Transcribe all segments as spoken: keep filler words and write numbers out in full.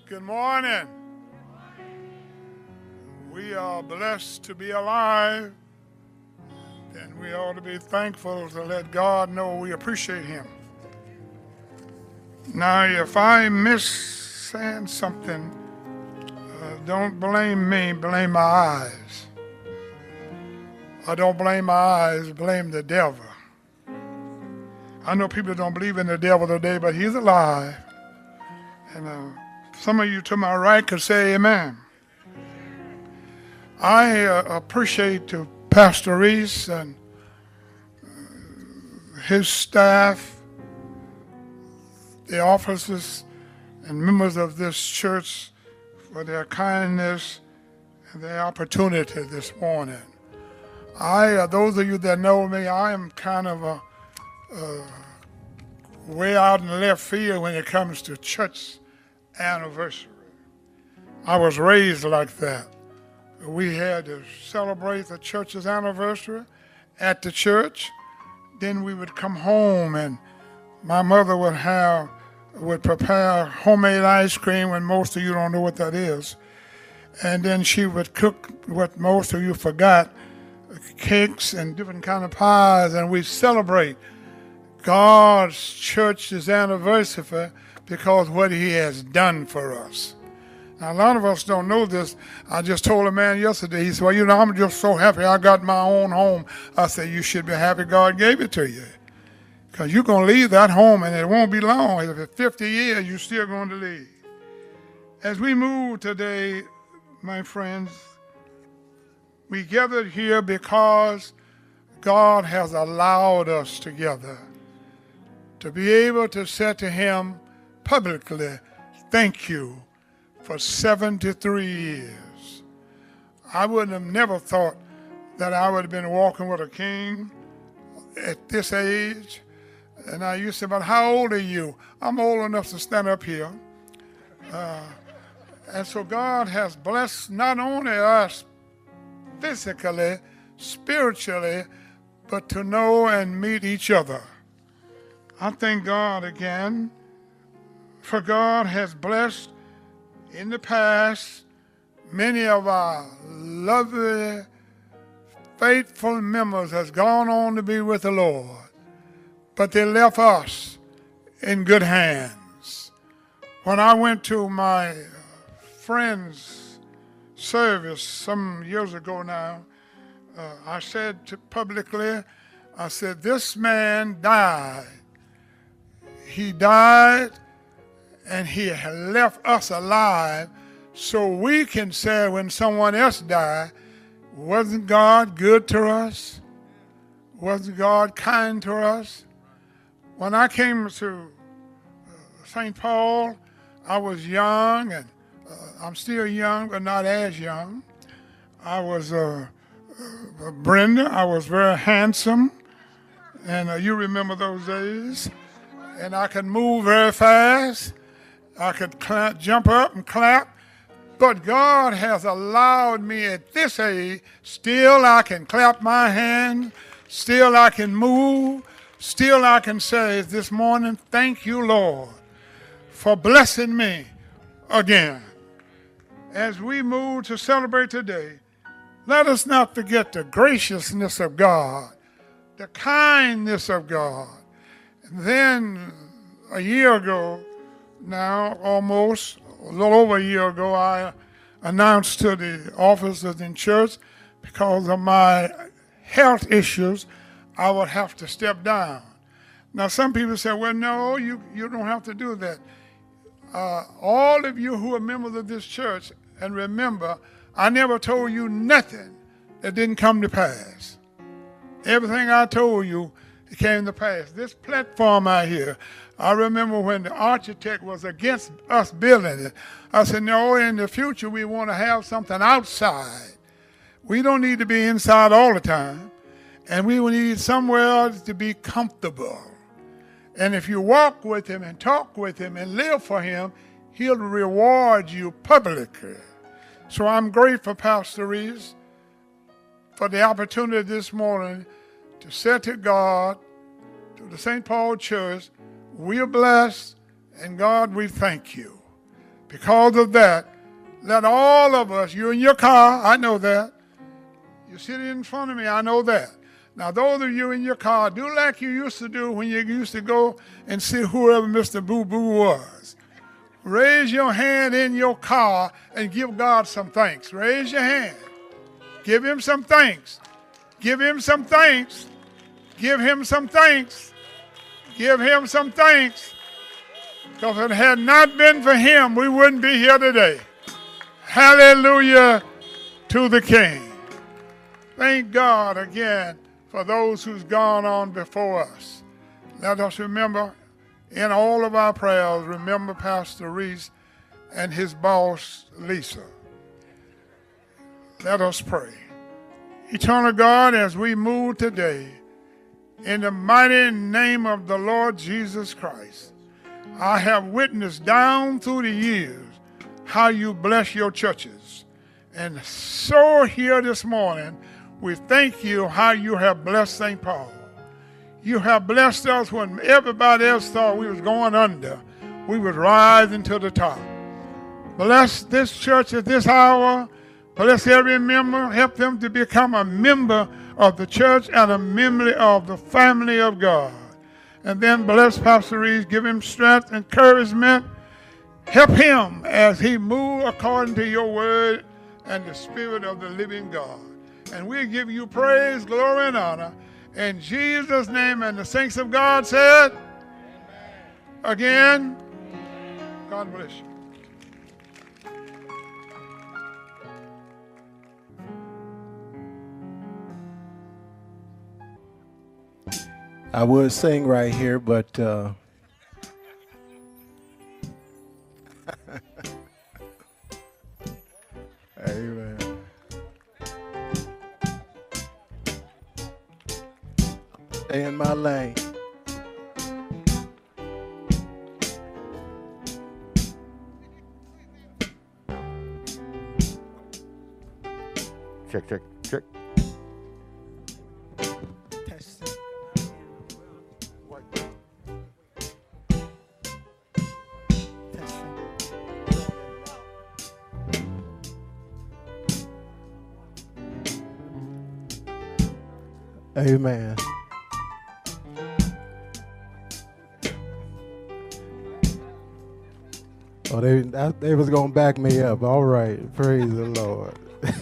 Good morning. We are blessed to be alive, and we ought to be thankful to let God know we appreciate Him. Now, if I miss saying something, uh, don't blame me, blame my eyes. Or don't blame my eyes, blame the devil. I know people don't believe in the devil today, but he's alive. And uh, some of you to my right could say amen. I uh, appreciate to Pastor Reese and uh, his staff, the officers and members of this church for their kindness and their opportunity this morning. I, uh, those of you that know me, I am kind of a, uh, way out in left field when it comes to church anniversary. I was raised like that. We had to celebrate the church's anniversary at the church. Then we would come home and my mother would have, would prepare homemade ice cream, and most of you don't know what that is. And then she would cook what most of you forgot, cakes and different kind of pies, and we celebrate God's church's anniversary because what He has done for us. Now, a lot of us don't know this. I just told a man yesterday, he said, well, you know, I'm just so happy I got my own home. I said, you should be happy God gave it to you. Because you're going to leave that home, and it won't be long. If it's fifty years, you're still going to leave. As we move today, my friends, we gathered here because God has allowed us together to be able to say to Him publicly, thank you for seventy-three years. I wouldn't have never thought that I would have been walking with a king at this age. And I used to say, but how old are you? I'm old enough to stand up here. Uh, and so God has blessed not only us physically, spiritually, but to know and meet each other. I thank God again, for God has blessed in the past many of our lovely, faithful members has gone on to be with the Lord, but they left us in good hands. When I went to my friend's service some years ago now, uh, I said to publicly, I said, this man died. He died and he left us alive so we can say when someone else died, wasn't God good to us? Wasn't God kind to us? When I came to Saint Paul, I was young, and uh, I'm still young, but not as young. I was uh, uh, Brenda. I was very handsome, and uh, you remember those days. And I could move very fast. I could clap, jump up and clap. But God has allowed me at this age, still I can clap my hands, still I can move, still I can say this morning, thank you, Lord, for blessing me again. As we move to celebrate today, let us not forget the graciousness of God, the kindness of God. And then a year ago, now almost a little over a year ago, I announced to the officers in church because of my health issues, I would have to step down. Now, some people say, well, no, you, you don't have to do that. Uh, all of you who are members of this church, and remember, I never told you nothing that didn't come to pass. Everything I told you, it came to pass. This platform out here, I remember when the architect was against us building it. I said, no, in the future we want to have something outside. We don't need to be inside all the time. And we need somewhere to be comfortable. And if you walk with Him and talk with Him and live for Him, He'll reward you publicly. So I'm grateful, Pastor Reese, for the opportunity this morning to say to God, to the Saint Paul Church, we are blessed, and God, we thank you. Because of that, let all of us, you're in your car, I know that. You're sitting in front of me, I know that. Now, those of you in your car, do like you used to do when you used to go and see whoever Mister Boo Boo was. Raise your hand in your car and give God some thanks. Raise your hand. Give him some thanks. Give him some thanks. Give him some thanks. Give him some thanks. Because if it had not been for him, we wouldn't be here today. Hallelujah to the King. Thank God again for those who's gone on before us. Let us remember in all of our prayers, remember Pastor Reese and his boss, Lisa. Let us pray. Eternal God, as we move today, in the mighty name of the Lord Jesus Christ, I have witnessed down through the years how you bless your churches. And so here this morning, we thank you how you have blessed Saint Paul. You have blessed us when everybody else thought we was going under. We was rising to the top. Bless this church at this hour. Bless every member. Help them to become a member of the church and a member of the family of God. And then bless Pastor Reese. Give him strength, encouragement. Help him as he moves according to your word and the spirit of the living God. And we give you praise, glory, and honor. In Jesus' name, and the saints of God said, amen. Again, God bless you. I would sing right here, but uh, amen. Stay in my lane. Check, check, check. Amen. Oh, they that, they was gonna back me up. All right, praise the Lord.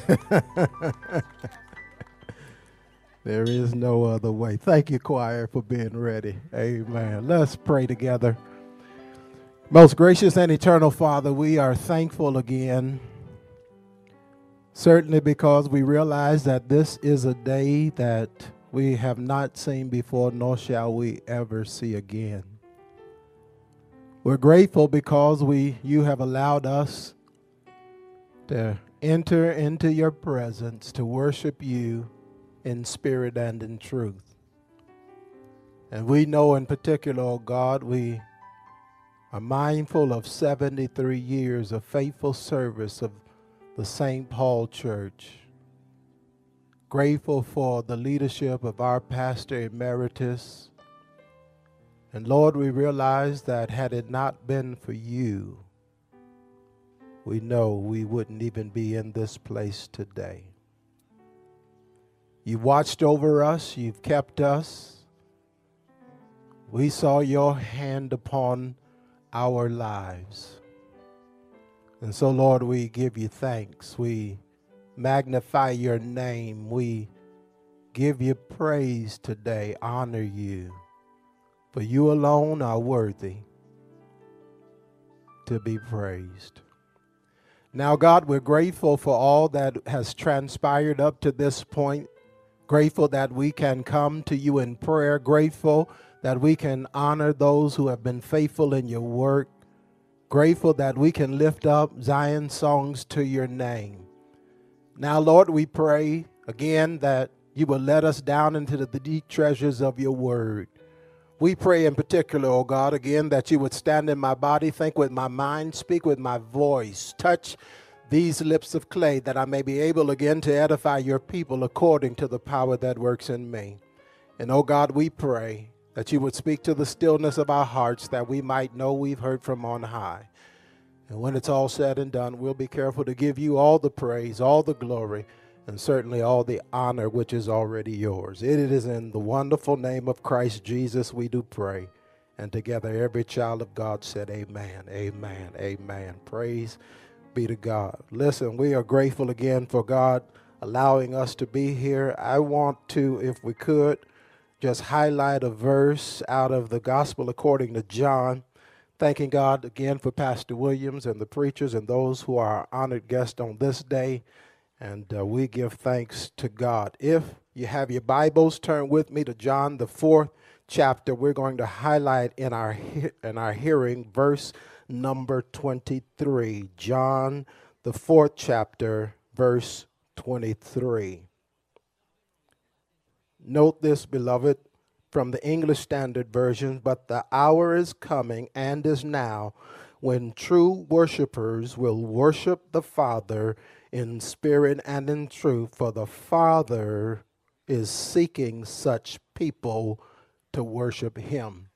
There is no other way. Thank you, choir, for being ready. Amen. Let's pray together. Most gracious and eternal Father, we are thankful again, certainly because we realize that this is a day that we have not seen before, nor shall we ever see again. We're grateful because we you have allowed us to enter into your presence to worship you in spirit and in truth. And we know in particular, oh God, we are mindful of seventy-three years of faithful service of the Saint Paul Church. Grateful for the leadership of our pastor emeritus. And Lord, we realize that had it not been for you, we know we wouldn't even be in this place today. You watched over us, you've kept us. We saw your hand upon our lives. And so, Lord, we give you thanks. We magnify your name. We give you praise today, honor you. For you alone are worthy to be praised. Now, God, we're grateful for all that has transpired up to this point. Grateful that we can come to you in prayer. Grateful that we can honor those who have been faithful in your work. Grateful that we can lift up Zion songs to your name. Now, Lord, we pray again that you will let us down into the deep treasures of your word. We pray in particular, oh God, again, that you would stand in my body, think with my mind, speak with my voice, touch these lips of clay, that I may be able again to edify your people according to the power that works in me. And oh God, we pray that you would speak to the stillness of our hearts, that we might know we've heard from on high. And when it's all said and done, we'll be careful to give you all the praise, all the glory, and certainly all the honor which is already yours. It is in the wonderful name of Christ Jesus we do pray. And together every child of God said amen, amen, amen. Praise be to God. Listen, we are grateful again for God allowing us to be here. I want to, if we could, just highlight a verse out of the Gospel according to John. Thanking God again for Pastor Williams and the preachers and those who are our honored guests on this day. And uh, we give thanks to God. If you have your Bibles, turn with me to John, the fourth chapter. We're going to highlight in our, he- in our hearing verse number twenty-three. John, the fourth chapter, verse twenty-three. Note this, beloved, from the English Standard Version, but the hour is coming and is now when true worshipers will worship the Father in spirit and in truth, for the Father is seeking such people to worship him.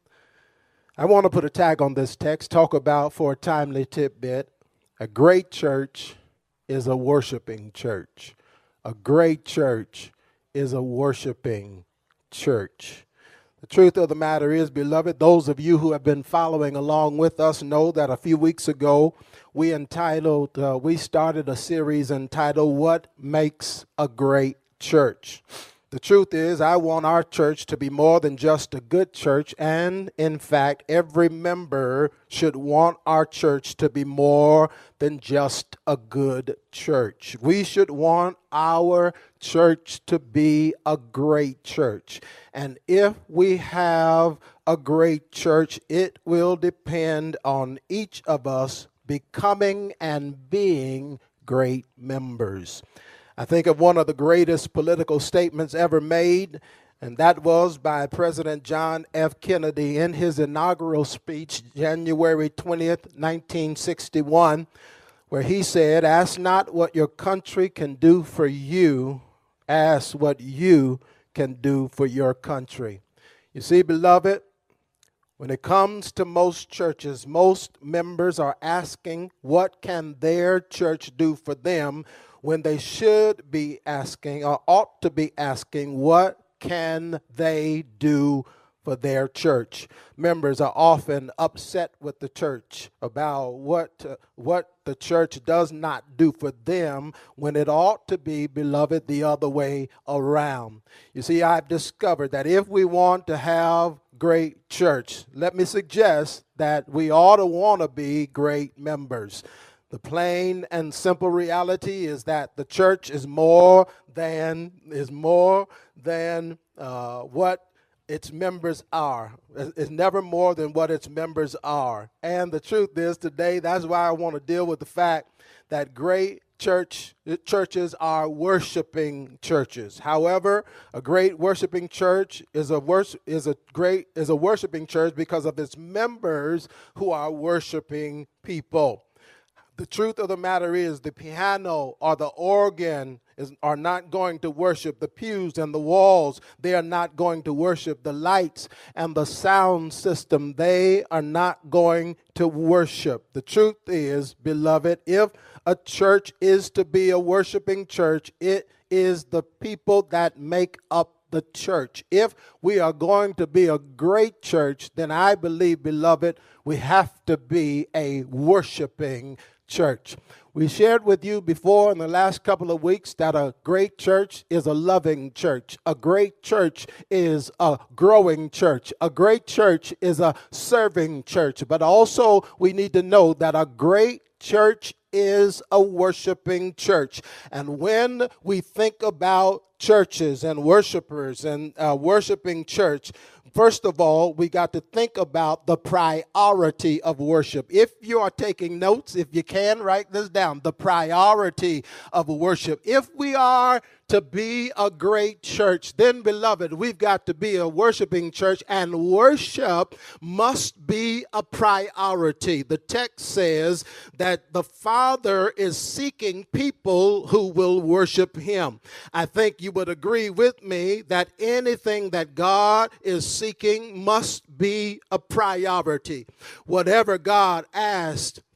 I want to put a tag on this text, talk about for a timely tidbit. A great church is a worshiping church. A great church is a worshiping church. The truth of the matter is, beloved, those of you who have been following along with us know that a few weeks ago we entitled, uh, we started a series entitled, What Makes a Great Church? The truth is, I want our church to be more than just a good church, and in fact, every member should want our church to be more than just a good church. We should want our church to be a great church. And if we have a great church, it will depend on each of us becoming and being great members. I think of one of the greatest political statements ever made, and that was by President John F. Kennedy in his inaugural speech, January twentieth, nineteen sixty-one, where he said, "Ask not what your country can do for you, ask what you can do for your country." You see, beloved, when it comes to most churches, most members are asking what can their church do for them, when they should be asking, or ought to be asking, what can they do for their church? Members are often upset with the church about what, uh, what the church does not do for them, when it ought to be, beloved, the other way around. You see, I've discovered that if we want to have great church, let me suggest that we ought to want to be great members. The plain and simple reality is that the church is more than is more than uh, what its members are. It's never more than what its members are. And the truth is, today, that's why I want to deal with the fact that great church churches are worshiping churches. However, a great worshiping church is a wors- is a great is a worshiping church because of its members who are worshiping people. The truth of the matter is, the piano or the organ is, are not going to worship. The pews and the walls, they are not going to worship. The lights and the sound system, they are not going to worship. The truth is, beloved, if a church is to be a worshiping church, it is the people that make up the church. If we are going to be a great church, then I believe, beloved, we have to be a worshiping church. We shared with you before in the last couple of weeks that a great church is a loving church. A great church is a growing church. A great church is a serving church. But also we need to know that a great church is a worshiping church. And when we think about churches and worshipers and uh, worshiping church, first of all, we got to think about the priority of worship. If you are taking notes, if you can, write this down. The priority of worship. If we are to be a great church, then, beloved, we've got to be a worshiping church, and worship must be a priority. The text says that the Father is seeking people who will worship him. I think you would agree with me that anything that God is seeking must be a priority. Whatever God asked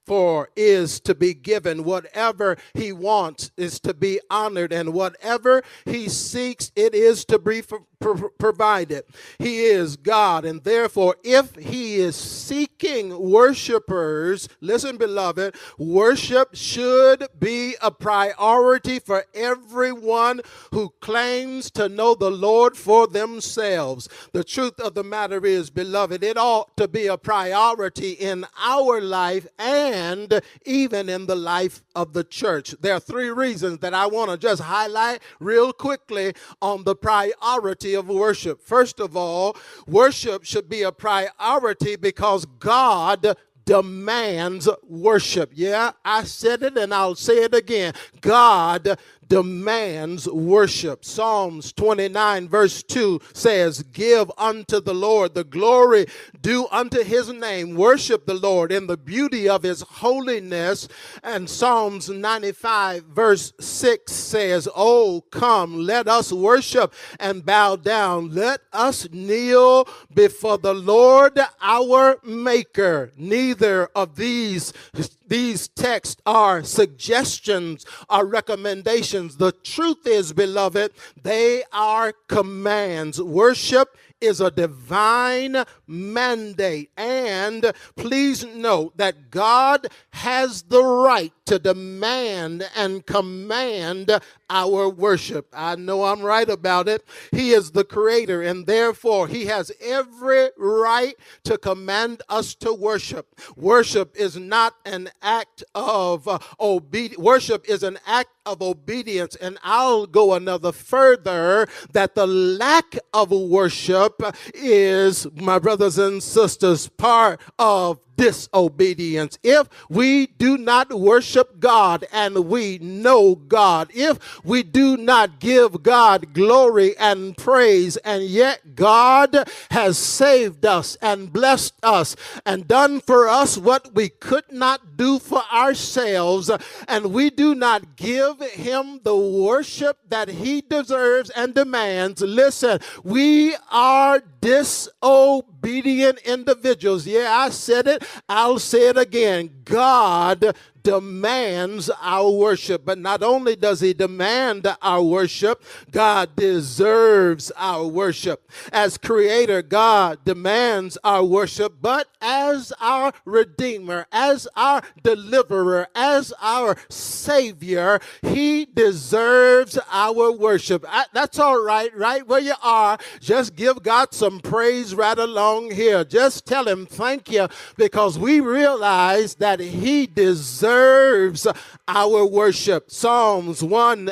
for is to be given. Whatever he wants is to be honored, and whatever he seeks, it is to be pro- provided. He is God, and therefore, if he is seeking worshipers, listen, beloved, worship should be a priority for everyone who claims to know the Lord for themselves. The truth of the matter is, beloved, it ought to be a priority in our life and even in the life of the church. There are three reasons that I want to just highlight real quickly on the priority of worship. First of all, worship should be a priority because God demands worship. Yeah, I said it and I'll say it again. God demands worship. Psalms twenty-nine verse two says, give unto the Lord the glory due unto his name. Worship the Lord in the beauty of his holiness. And Psalms ninety-five verse six says, oh, come, let us worship and bow down. Let us kneel before the Lord our Maker. Neither of these These texts are suggestions or recommendations. The truth is, beloved, they are commands. Worship is a divine mandate. And please note that God has the right to demand and command our worship. I know I'm right about it. He is the creator, and therefore he has every right to command us to worship. Worship is not an act of uh, obedience. Worship is an act of obedience, and I'll go another further, that the lack of worship is, my brothers and sisters, part of disobedience. If we do not worship God and we know God, if we do not give God glory and praise, and yet God has saved us and blessed us and done for us what we could not do for ourselves, and we do not give him the worship that he deserves and demands, listen, we are disobedient individuals. Yeah, I said it. I'll say it again. God demands our worship. But not only does he demand our worship, God deserves our worship. As creator, God demands our worship, but as our redeemer, as our deliverer, as our savior, he deserves our worship. I, that's all right, right where you are. Just give God some praise right along here. Just tell him thank you, because we realize that he deserves our worship. Psalms one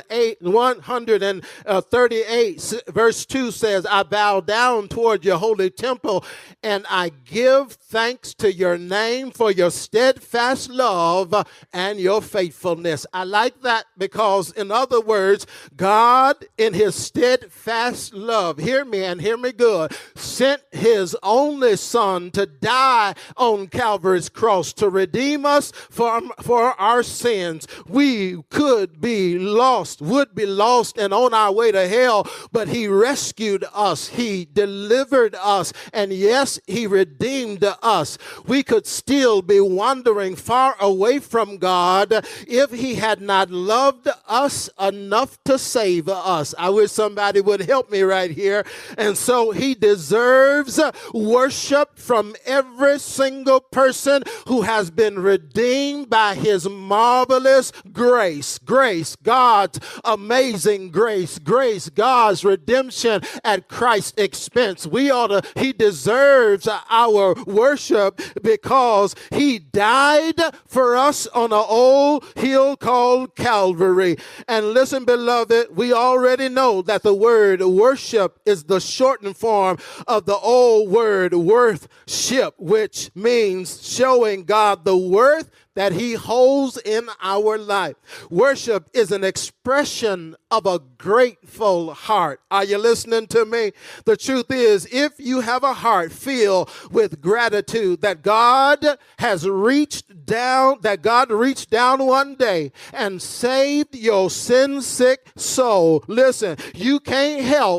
thirty-eight verse two says, I bow down toward your holy temple and I give thanks to your name for your steadfast love and your faithfulness. I like that because, in other words, God in his steadfast love, hear me and hear me good, sent his only son to die on Calvary's cross to redeem us from for our sins. We could be lost, would be lost and on our way to hell, but he rescued us. He delivered us. And yes, he redeemed us. We could still be wandering far away from God if he had not loved us enough to save us. I wish somebody would help me right here. And so he deserves worship from every single person who has been redeemed by his marvelous grace. Grace, God's amazing grace. Grace, God's redemption at Christ's expense. We ought to, he deserves our worship because he died for us on an old hill called Calvary. And listen, beloved, we already know that the word worship is the shortened form of the old word worthship, which means showing God the worth that he holds in our life. Worship is an expression of a grateful heart. Are you listening to me? The truth is, if you have a heart filled with gratitude that God has reached down, that God reached down one day and saved your sin-sick soul, listen, you can't help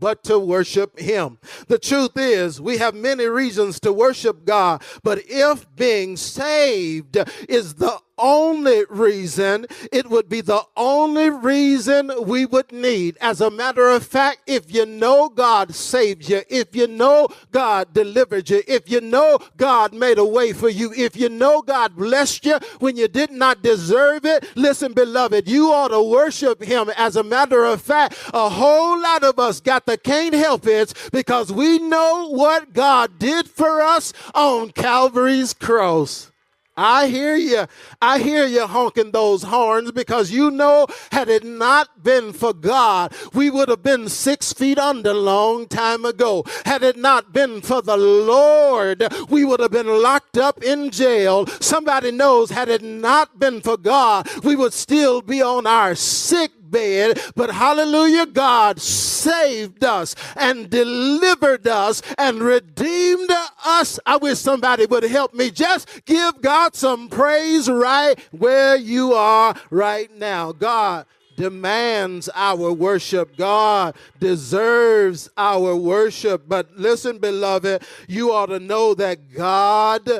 but to worship him. The truth is, we have many reasons to worship God, but if being saved is the only reason, it would be the only reason we would need. As a matter of fact, if you know God saved you, if you know God delivered you, if you know God made a way for you, if you know God blessed you when you did not deserve it, listen, beloved, you ought to worship him. As a matter of fact, a whole lot of us got the can't help it because we know what God did for us on Calvary's cross. I hear you. I hear you honking those horns because you know, had it not been for God, we would have been six feet under long time ago. Had it not been for the Lord, we would have been locked up in jail. Somebody knows, had it not been for God, we would still be on our sick bed. But hallelujah, God saved us and delivered us and redeemed us. I wish somebody would help me. Just give God some praise right where you are right now. God demands our worship. God deserves our worship. But listen, beloved, you ought to know that God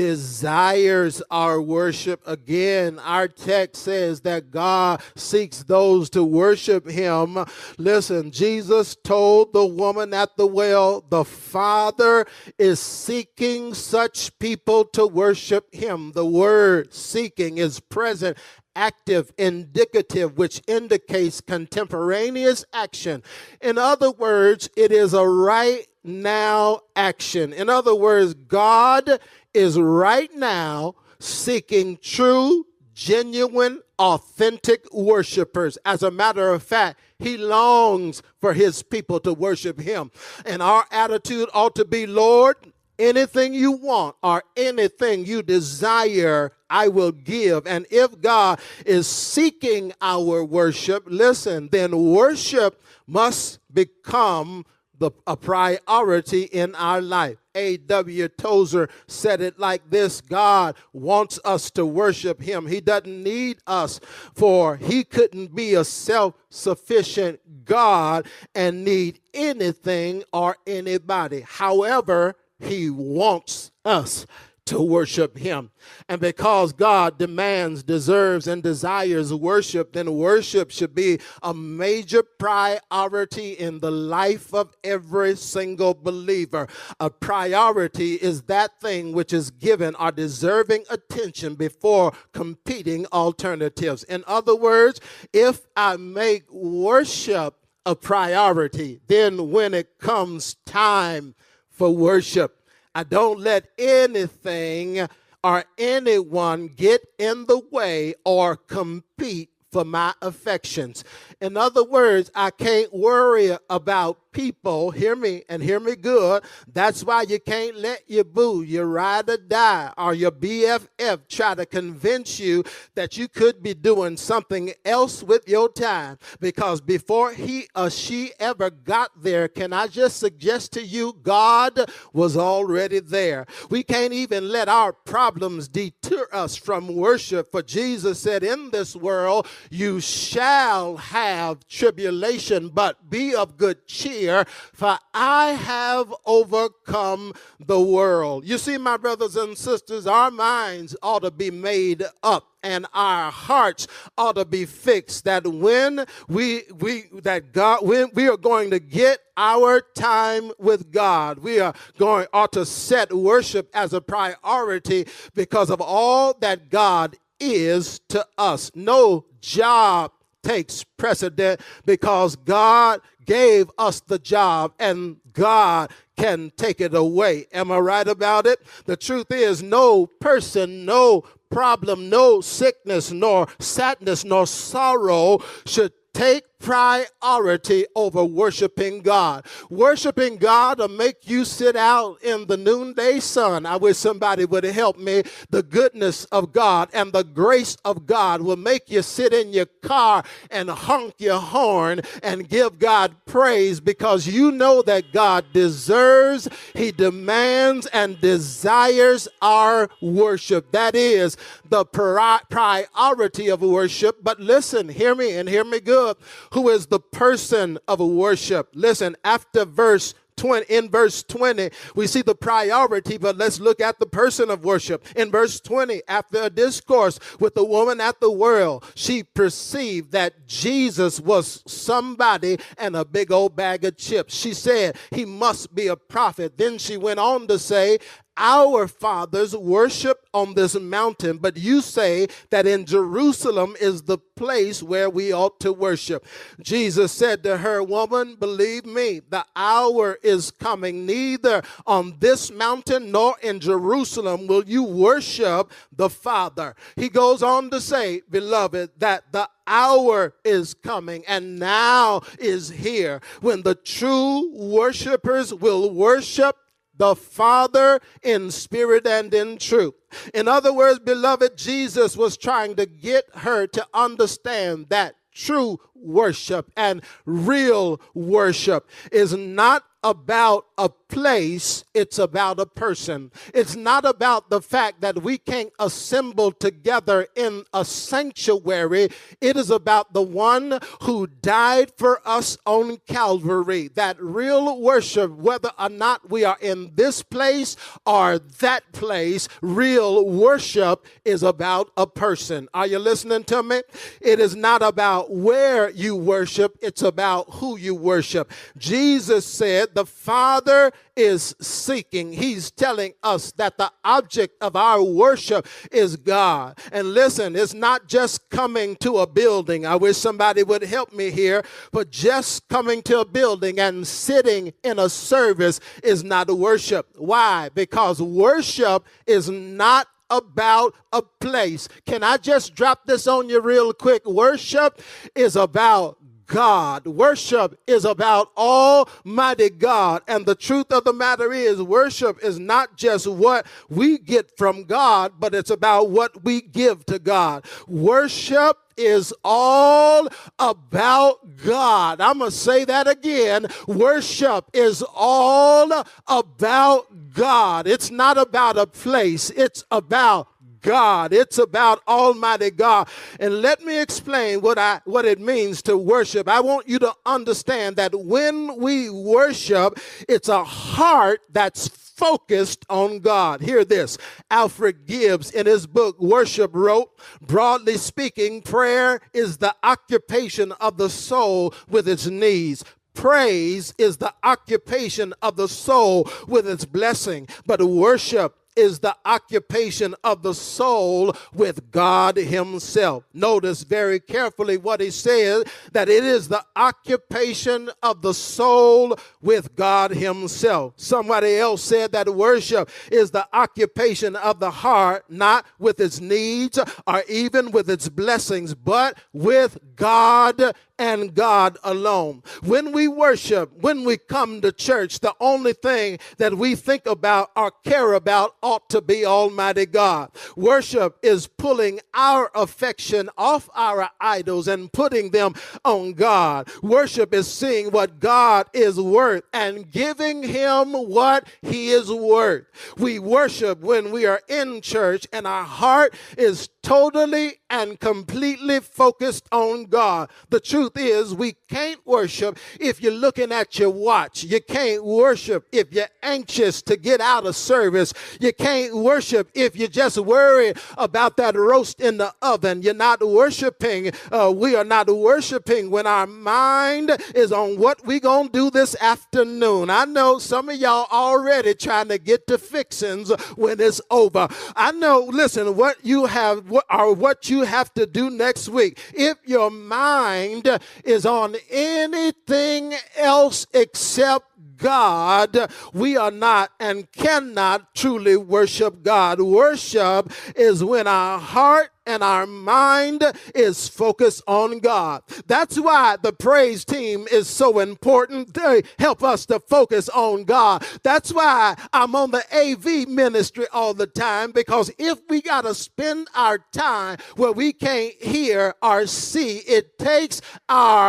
desires our worship. Again, our text says that God seeks those to worship him. Listen, Jesus told the woman at the well, the Father is seeking such people to worship him. The word seeking is present, active, indicative, which indicates contemporaneous action. In other words, it is a right now action. In other words, God is right now seeking true, genuine, authentic worshipers. As a matter of fact, he longs for his people to worship him. And our attitude ought to be, Lord, anything you want or anything you desire, I will give. And if God is seeking our worship, listen, then worship must become the, a priority in our life. A W Tozer said it like this: God wants us to worship him. He doesn't need us, for he couldn't be a self-sufficient God and need anything or anybody. However, he wants us to worship him. And because God demands, deserves, and desires worship, then worship should be a major priority in the life of every single believer. A priority is that thing which is given or deserving attention before competing alternatives. In other words, if I make worship a priority, then when it comes time for worship, I don't let anything or anyone get in the way or compete for my affections. In other words, I can't worry about people. Hear me and hear me good. That's why you can't let your boo, your ride or die, or your B F F try to convince you that you could be doing something else with your time. Because before he or she ever got there, can I just suggest to you, God was already there. We can't even let our problems deter us from worship. For Jesus said, in this world you shall have tribulation, but be of good cheer, for I have overcome the world. You see, my brothers and sisters, our minds ought to be made up and our hearts ought to be fixed that when we we that God when we are going to get our time with God, we are going ought to set worship as a priority because of all that God is to us. No job takes precedent because God gave us the job and God can take it away. Am I right about it? The truth is, no person, no problem, no sickness, nor sadness, nor sorrow should take priority over worshiping God. Worshiping God will make you sit out in the noonday sun. I wish somebody would help me. The goodness of God and the grace of God will make you sit in your car and honk your horn and give God praise because you know that God deserves, he demands, and desires our worship. That is the pri- priority of worship. But listen, hear me and hear me good. who is the person of worship. Listen, after verse twenty, in verse twenty, we see the priority, but let's look at the person of worship. In verse twenty, after a discourse with the woman at the well, she perceived that Jesus was somebody and a big old bag of chips. She said, he must be a prophet. Then she went on to say, our fathers worship on this mountain, but you say that in Jerusalem is the place where we ought to worship. Jesus said to her, woman, believe me, the hour is coming, neither on this mountain nor in Jerusalem will you worship the Father. He goes on to say, beloved, that the hour is coming and now is here when the true worshipers will worship the Father in spirit and in truth. In other words, beloved, Jesus was trying to get her to understand that true worship and real worship is not about a place, it's about a person. It's not about the fact that we can't assemble together in a sanctuary. It is about the one who died for us on Calvary. That real worship, whether or not we are in this place or that place, real worship is about a person. Are you listening to me? It is not about where you worship, it's about who you worship. Jesus said the Father is seeking. He's telling us that the object of our worship is God. And listen, it's not just coming to a building. I wish somebody would help me here, but just coming to a building and sitting in a service is not worship. Why? Because worship is not about a place. Can I just drop this on you real quick? Worship is about God. Worship is about Almighty God. And the truth of the matter is, worship is not just what we get from God, but it's about what we give to God. Worship is all about God. I'm going to say that again. Worship is all about God. It's not about a place. It's about God. It's about Almighty God. And let me explain what I what it means to worship. I want you to understand that when we worship, it's a heart that's focused on God. Hear this. Alfred Gibbs in his book Worship wrote, broadly speaking, prayer is the occupation of the soul with its needs. Praise is the occupation of the soul with its blessing. But worship is the occupation of the soul with God himself. Notice very carefully what he says, that it is the occupation of the soul with God himself. Somebody else said that worship is the occupation of the heart, not with its needs or even with its blessings, but with God and God alone. When we worship, when we come to church, the only thing that we think about or care about ought to be Almighty God. Worship is pulling our affection off our idols and putting them on God. Worship is seeing what God is worth and giving him what he is worth. We worship when we are in church and our heart is totally and completely focused on God. The truth is, we can't worship if you're looking at your watch. You can't worship if you're anxious to get out of service. You can't worship if you're just worried about that roast in the oven. You're not worshiping. Uh, we are not worshiping when our mind is on what we're going to do this afternoon. I know some of y'all already trying to get to fixings when it's over. I know, listen, what you have what, or what you have to do next week. If your mind is on anything else except God, we are not and cannot truly worship God. Worship is when our heart and our mind is focused on God. That's why the praise team is so important. They help us to focus on God. That's why I'm on the A V ministry all the time, because if we got to spend our time where we can't hear or see, it takes our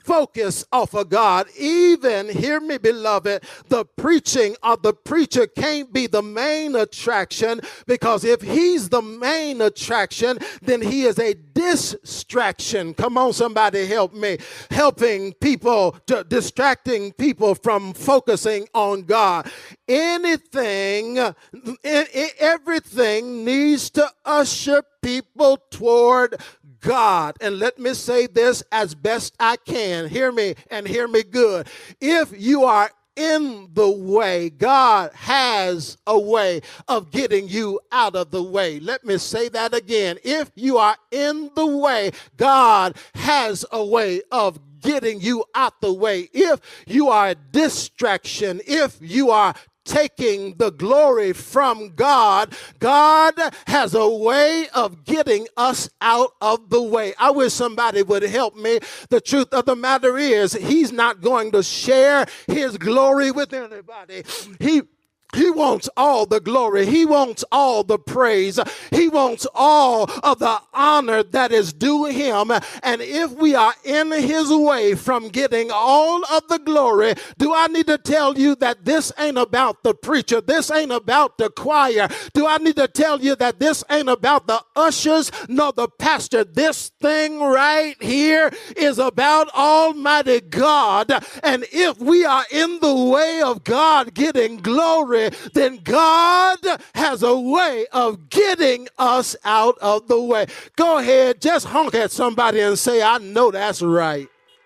focus off of God. Even, hear me, beloved, the preaching of the preacher can't be the main attraction, because if he's the main attraction, then he is a distraction. Come on, somebody help me. Helping people, to, distracting people from focusing on God. Anything, everything needs to usher people toward God. And let me say this as best I can. Hear me and hear me good. If you are in the way, God has a way of getting you out of the way. Let me say that again. If you are in the way, God has a way of getting you out the way. If you are a distraction, if you are taking the glory from God, God has a way of getting us out of the way. I wish somebody would help me. The truth of the matter is, he's not going to share his glory with anybody. He He wants all the glory. He wants all the praise. He wants all of the honor that is due him. And if we are in his way from getting all of the glory, do I need to tell you that this ain't about the preacher? This ain't about the choir. Do I need to tell you that this ain't about the ushers nor the pastor? This thing right here is about Almighty God. And if we are in the way of God getting glory, then God has a way of getting us out of the way. Go ahead, just honk at somebody and say, I know that's right.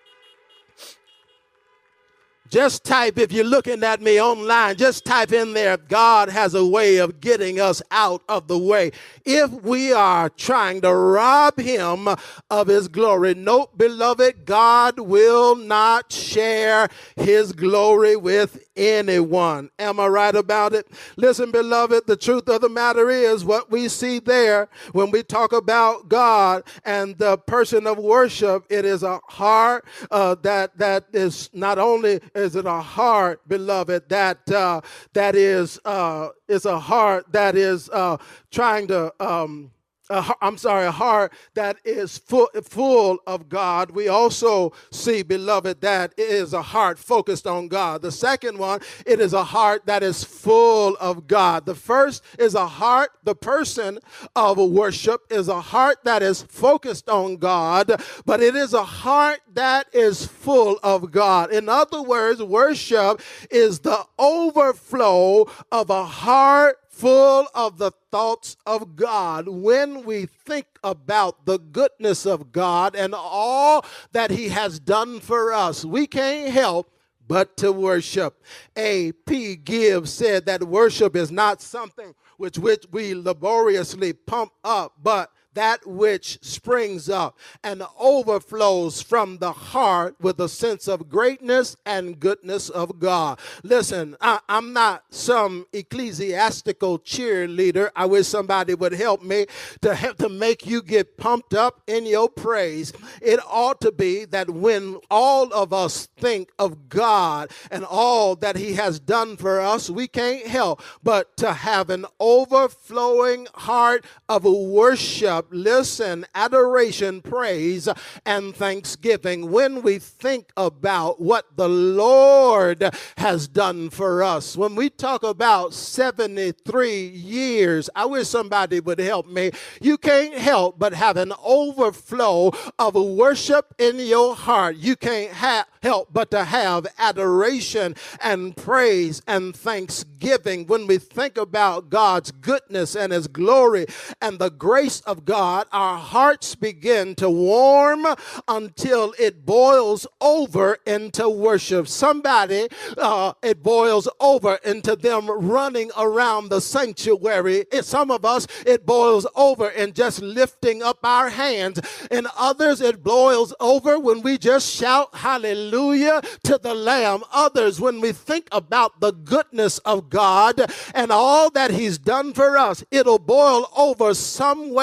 Just type, if you're looking at me online, just type in there, God has a way of getting us out of the way. If we are trying to rob him of his glory, note, beloved, God will not share his glory with anyone. Am I right about it? Listen, beloved, the truth of the matter is what we see there when we talk about God and the person of worship, it is a heart uh, that that is not only is it a heart, beloved, that uh, that is uh, is a heart that is uh, trying to um, Uh, I'm sorry, a heart that is full, full of God. We also see, beloved, that it is a heart focused on God. The second one, it is a heart that is full of God. The first is a heart, the person of worship is a heart that is focused on God, but it is a heart that is full of God. In other words, worship is the overflow of a heart full of the thoughts of God. When we think about the goodness of God and all that he has done for us, we can't help but to worship. A P Gibbs said that worship is not something with which we laboriously pump up, but that which springs up and overflows from the heart with a sense of greatness and goodness of God. Listen, I, I'm not some ecclesiastical cheerleader. I wish somebody would help me to have to make you get pumped up in your praise. It ought to be that when all of us think of God and all that he has done for us, we can't help but to have an overflowing heart of worship. Listen, adoration, praise, and thanksgiving when we think about what the Lord has done for us. When we talk about seventy-three years, I wish somebody would help me. You can't help but have an overflow of worship in your heart. You can't ha- help but to have adoration and praise and thanksgiving when we think about God's goodness and his glory and the grace of God. Our hearts begin to warm until it boils over into worship. Somebody, uh, it boils over into them running around the sanctuary. It, some of us, it boils over in just lifting up our hands. In others, it boils over when we just shout hallelujah to the Lamb. Others, when we think about the goodness of God and all that he's done for us, it'll boil over some way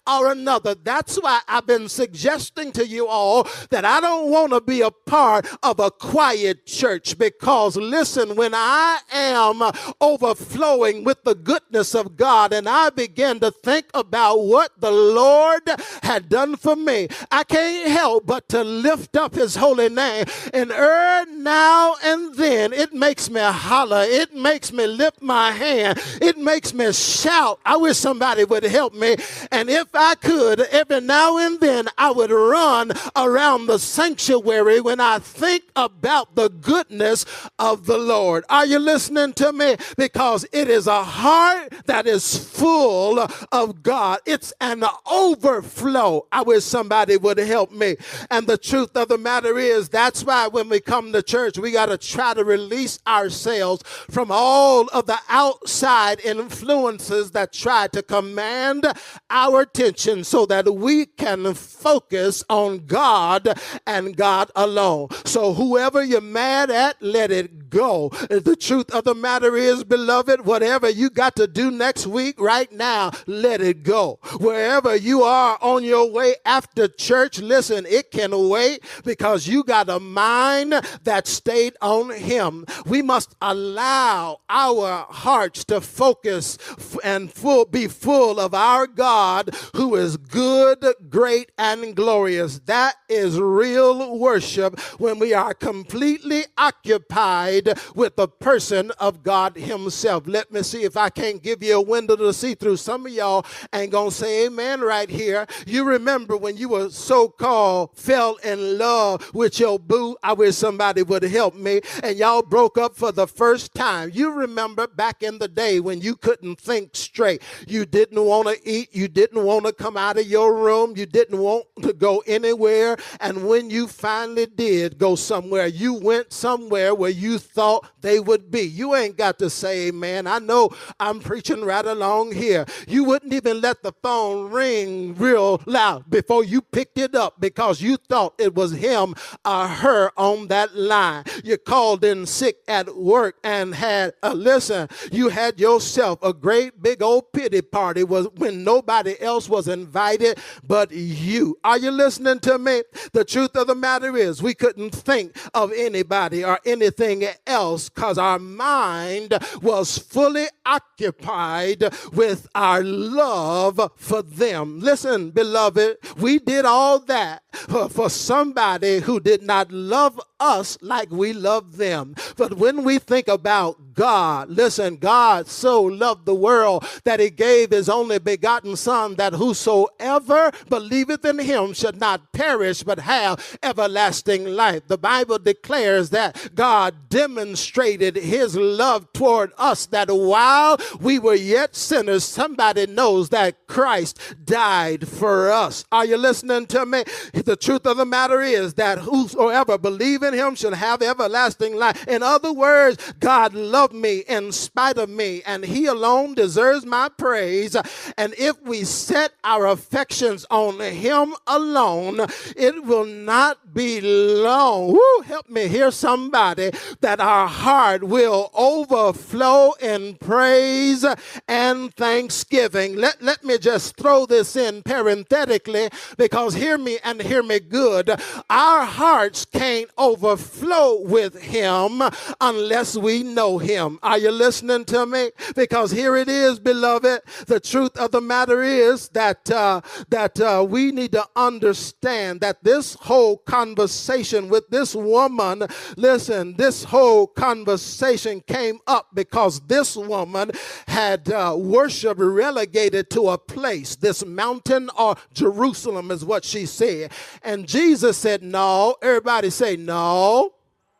or another. That's why I've been suggesting to you all that I don't want to be a part of a quiet church, because listen, when I am overflowing with the goodness of God and I begin to think about what the Lord had done for me, I can't help but to lift up his holy name. And er, now and then it makes me holler, it makes me lift my hand, it makes me shout. I wish somebody would help me. And if I could, every now and then I would run around the sanctuary when I think about the goodness of the Lord. Are you listening to me? Because it is a heart that is full of God. It's an overflow. I wish somebody would help me. And the truth of the matter is, that's why when we come to church, we got to try to release ourselves from all of the outside influences that try to command our attention, so that we can focus on God and God alone. So whoever you're mad at, let it go. The truth of the matter is, beloved, whatever you got to do next week, right now, let it go. Wherever you are on your way after church, listen, it can wait, because you got a mind that stayed on him. We must allow our hearts to focus and full, be full of our God, who is good, great, and glorious. That is real worship, when we are completely occupied with the person of God himself. Let me see if I can't give you a window to see through. Some of y'all ain't gonna say amen right here. You remember when you were so-called fell in love with your boo? I wish somebody would help me. And y'all broke up for the first time. You remember back in the day when you couldn't think straight. You didn't want to eat. You didn't want to come out of your room. You didn't want to go anywhere. And when you finally did go somewhere, you went somewhere where you thought they would be. You ain't got to say amen. I know I'm preaching right along here. You wouldn't even let the phone ring real loud before you picked it up, because you thought it was him or her on that line. You called in sick at work and had, uh, listen, you had yourself a great big old pity party was when nobody else was invited but you. Are you listening to me? The truth of the matter is, we couldn't think of anybody or anything else, because our mind was fully occupied with our love for them. Listen, beloved, we did all that for, for somebody who did not love us like we love them. But when we think about God, listen, God so loved the world that he gave his only begotten Son, that whosoever believeth in him should not perish but have everlasting life. The Bible declares that God demonstrated his love toward us, that while we were yet sinners, somebody knows that Christ died for us. Are you listening to me? The truth of the matter is that whosoever believe in him should have everlasting life. In other words, God loved me in spite of me, and he alone deserves my praise. And if we set our affections on him alone, it will not be long. Woo, help me hear somebody, that our heart will overflow in praise and thanksgiving. Let, let me just throw this in parenthetically, because hear me and hear me good. Our hearts can't overflow with him unless we know him. Are you listening to me? Because here it is, beloved. The truth of the matter is that uh, that uh, we need to understand that this whole conversation with this woman, listen, this whole conversation came up because this woman had uh, worship relegated to a place, this mountain or Jerusalem is what she said. And Jesus said, no. Everybody say, no.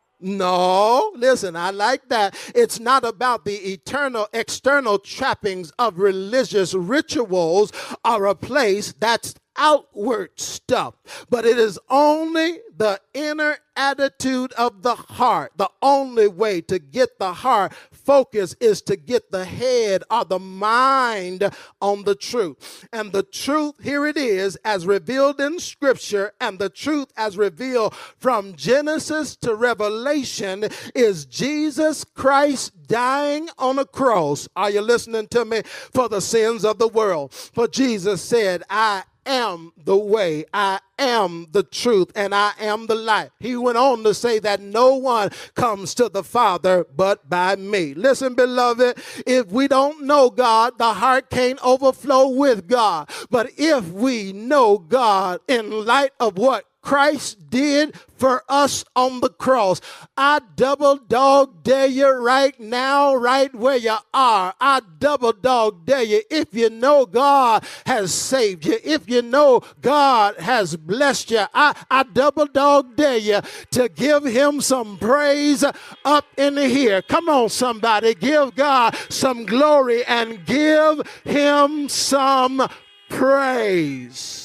No, listen, I like that. It's not about the eternal external trappings of religious rituals or a place. That's outward stuff, but it is only the inner attitude of the heart. The only way to get the heart focused is to get the head or the mind on the truth. And the truth, here it is, as revealed in Scripture, and the truth as revealed from Genesis to Revelation is Jesus Christ dying on a cross. Are you listening to me? For the sins of the world. For Jesus said, I am the way, I am the truth, and I am the light. He went on to say that no one comes to the Father but by me. Listen, beloved, if we don't know God, the heart can't overflow with God. But if we know God in light of what Christ did for us on the cross, I double dog dare you right now, right where you are. I double dog dare you, if you know God has saved you, if you know God has blessed you, I, I double dog dare you to give him some praise up in here. Come on, somebody, give God some glory and give him some praise.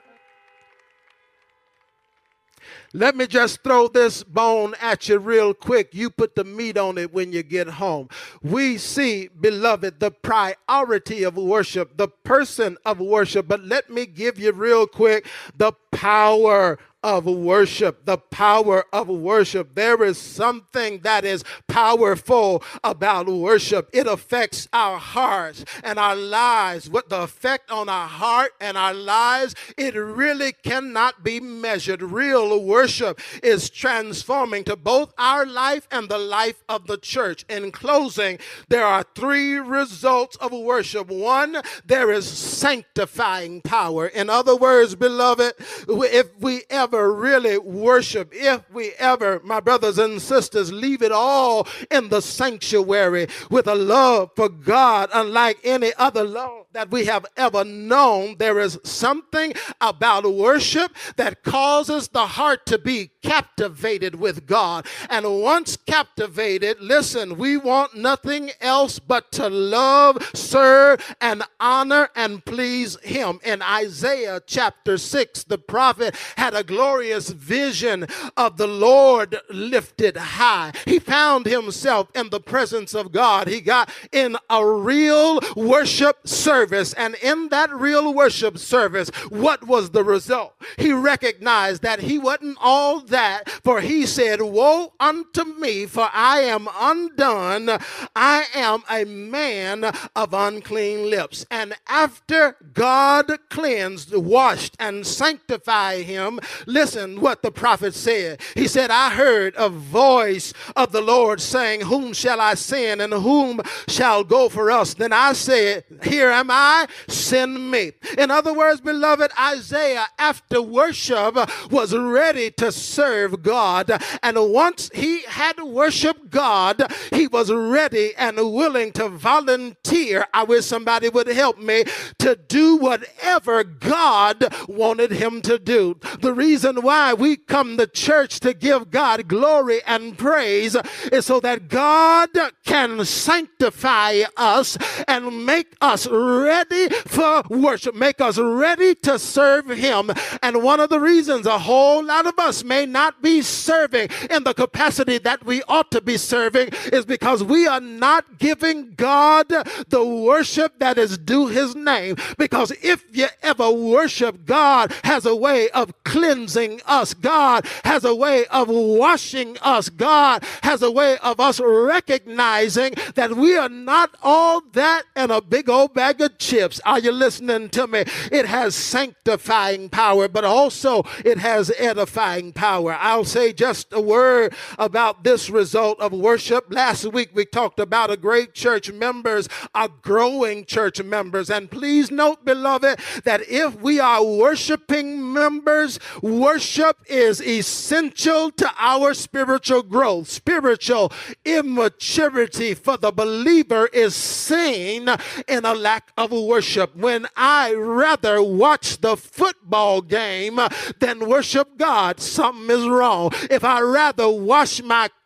Let me just throw this bone at you real quick. You put the meat on it when you get home. We see, beloved, the priority of worship, the person of worship. But let me give you real quick the power of worship, the power of worship. There is something that is powerful about worship. It affects our hearts and our lives. What the effect on our heart and our lives, it really cannot be measured. Real worship is transforming to both our life and the life of the church. In closing, there are three results of worship. One, there is sanctifying power. In other words, beloved, if we ever really worship, if we ever, my brothers and sisters, leave it all in the sanctuary with a love for God unlike any other love that we have ever known, there is something about worship that causes the heart to be captivated with God. And once captivated, listen, we want nothing else but to love, serve, and honor and please him. In Isaiah chapter six, the prophet had a glorious vision of the Lord lifted high. He found himself in the presence of God. He got in a real worship service. And in that real worship service, what was the result? He recognized that he wasn't all that, for he said, woe unto me, for I am undone. I am a man of unclean lips. And after God cleansed, washed, and sanctified him, listen what the prophet said. He said, I heard a voice of the Lord saying, whom shall I send and whom shall go for us? Then I said, here am I, send me. In other words, beloved, Isaiah, after worship, was ready to serve God. And once he had worshiped God, he was ready and willing to volunteer. I wish somebody would help me to do whatever God wanted him to do. The reason why we come to church to give God glory and praise is so that God can sanctify us and make us ready for worship, make us ready to serve him. And one of the reasons a whole lot of us may not be serving in the capacity that we ought to be serving is because we are not giving God the worship that is due his name. Because if you ever worship, God has a way of cleansing us. God has a way of washing us. God has a way of us recognizing that we are not all that in a big old bag of chips. Are you listening to me? It has sanctifying power, but also it has edifying power. I'll say just a word about this result of worship. Last week we talked about a great church members, a growing church members. And please note, beloved, that if we are worshiping members, worship is essential to our spiritual growth. Spiritual immaturity for the believer is seen in a lack of worship. When I rather watch the football game than worship God, something is wrong. If I rather wash my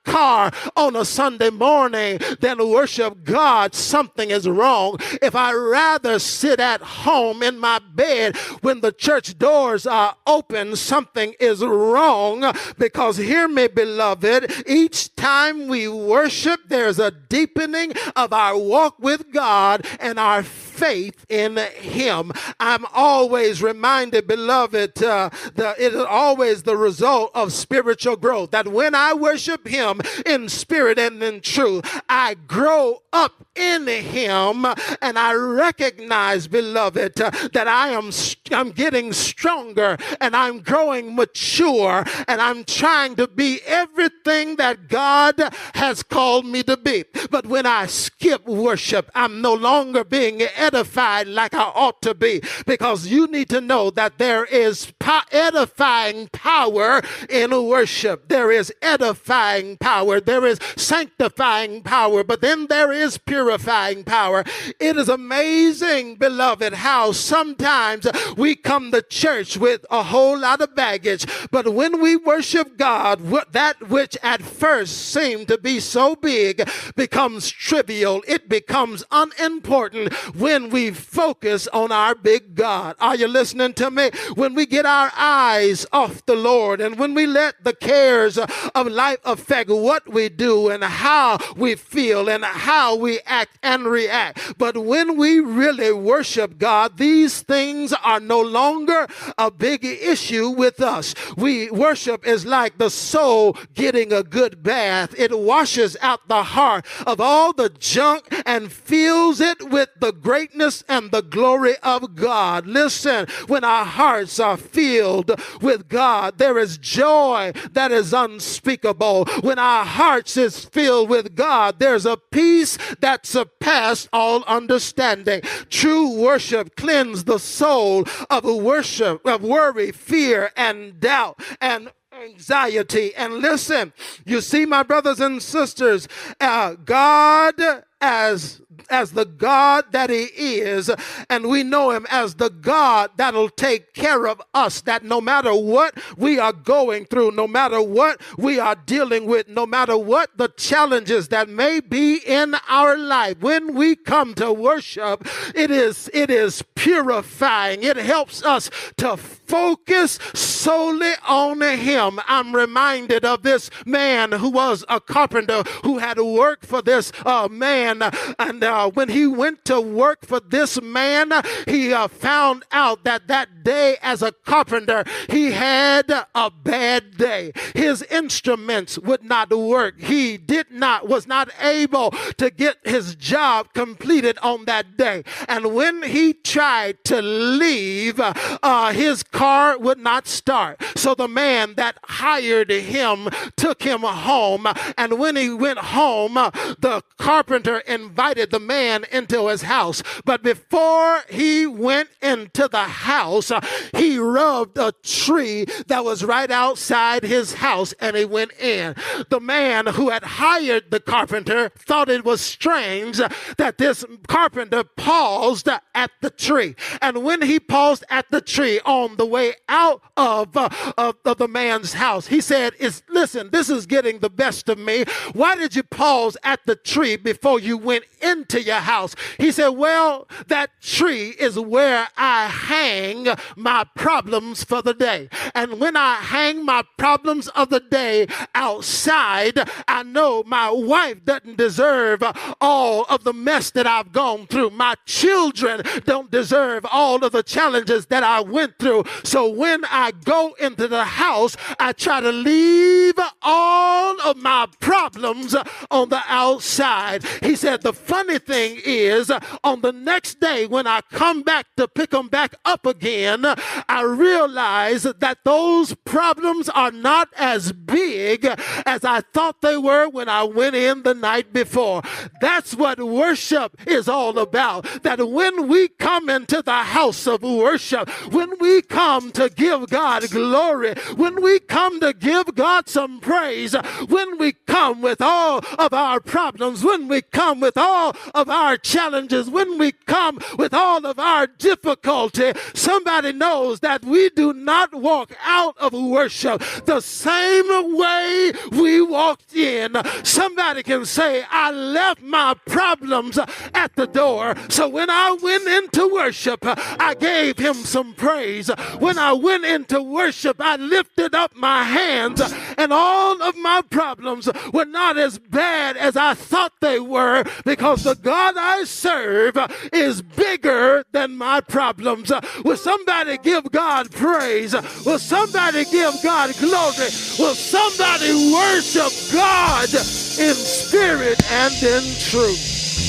car on a Sunday morning than worship God, something is wrong. If I rather sit at home in my bed when the church doors are open, something is wrong. Because hear me, beloved, each time we worship, there's a deepening of our walk with God and our faith in Him. I'm always reminded, beloved, uh, that it is always the result of spiritual growth. That when I worship Him in spirit and in truth, I grow up in Him, and I recognize, beloved, uh, that I am I'm getting stronger and I'm growing mature, and I'm trying to be everything that God has called me to be. But when I skip worship, I'm no longer being edified like I ought to be, because you need to know that there is po- edifying power in worship. There is edifying power. There is sanctifying power, but then there is purifying power. It is amazing, beloved, how sometimes we come to church with a whole lot of baggage, but when we worship God, that which at first seemed to be so big becomes trivial. It becomes unimportant when we focus on our big God. Are you listening to me? When we get our eyes off the Lord, and when we let the cares of life affect what we do and how we feel and how we act and react. But when we really worship God, these things are no longer a big issue with us. We worship is like the soul getting a good bath. It washes out the heart of all the junk and fills it with the greatness and the glory of God. Listen, when our hearts are filled with God, there is joy that is unspeakable. When our hearts is filled with God, there's a peace that surpasses all understanding. True worship cleanses the soul of worship, of worry, fear, and doubt, and anxiety. And listen, you see, my brothers and sisters, uh, God as as the God that He is, and we know Him as the God that'll take care of us, that no matter what we are going through, no matter what we are dealing with, no matter what the challenges that may be in our life, when we come to worship, it is it is purifying. It helps us to focus solely on Him. I'm reminded of this man who was a carpenter who had worked for this uh, man, and uh, when he went to work for this man, he uh, found out that that day as a carpenter, he had a bad day. His instruments would not work. He did not, was not able to get his job completed on that day. And when he tried to leave, uh, his car would not start. So the man that hired him took him home. And when he went home, the carpenter invited the man into his house. But before he went into the house, he rubbed a tree that was right outside his house, and he went in. The man who had hired the carpenter thought it was strange that this carpenter paused at the tree. And when he paused at the tree on the way out of, uh, of, of the man's house, he said, "It's, listen, this is getting the best of me. Why did you pause at the tree before you went into your house?" He said, "Well, that tree is where I hang my problems for the day. And when I hang my problems of the day outside, I know my wife doesn't deserve all of the mess that I've gone through. My children don't deserve all of the challenges that I went through. So when I go into the house, I try to leave all of my problems on the outside." He said, "The funny thing is, on the next day when I come back to pick them back up again, I realize that those problems are not as big as I thought they were when I went in the night before." That's what worship is all about. That when we come into the house of worship, when we come to give God God glory, when we come to give God some praise, when we come with all of our problems, when we come with all of our challenges, when we come with all of our difficulty, somebody knows that we do not walk out of worship the same way we walked in. Somebody can say, I left my problems at the door, so when I went into worship, I gave him some praise. When I went into worship, I lifted up my hands, and all of my problems were not as bad as I thought they were, because the God I serve is bigger than my problems. Will somebody give God praise? Will somebody give God glory? Will somebody worship God in spirit and in truth?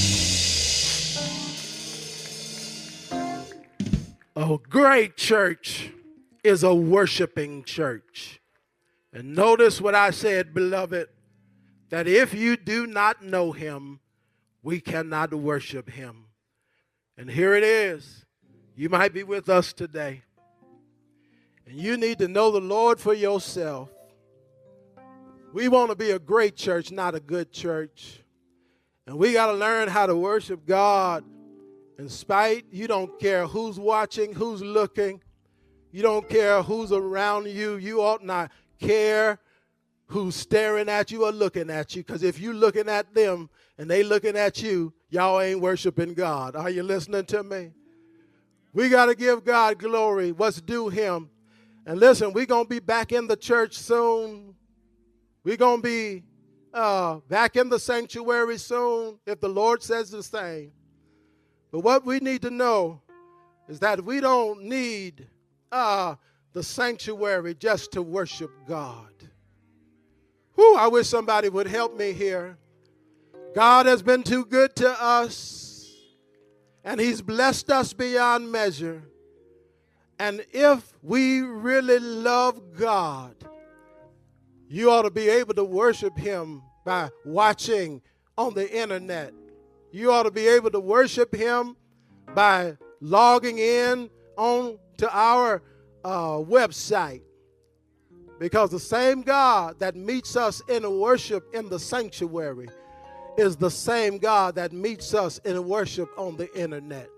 A great church is a worshiping church. And notice what I said, beloved, that if you do not know him, we cannot worship him. And here it is. You might be with us today, and you need to know the Lord for yourself. We want to be a great church, not a good church. And we got to learn how to worship God in spite. You don't care who's watching, who's looking. You don't care who's around you. You ought not care who's staring at you or looking at you, because if you're looking at them and they looking at you, y'all ain't worshiping God. Are you listening to me? We got to give God glory, what's due him. And listen, we're going to be back in the church soon. We're going to be uh, back in the sanctuary soon, if the Lord says the same. But what we need to know is that we don't need uh, the sanctuary just to worship God. Whew, I wish somebody would help me here. God has been too good to us, and he's blessed us beyond measure. And if we really love God, you ought to be able to worship him by watching on the internet. You ought to be able to worship him by logging in on to our uh, website. Because the same God that meets us in worship in the sanctuary is the same God that meets us in worship on the internet.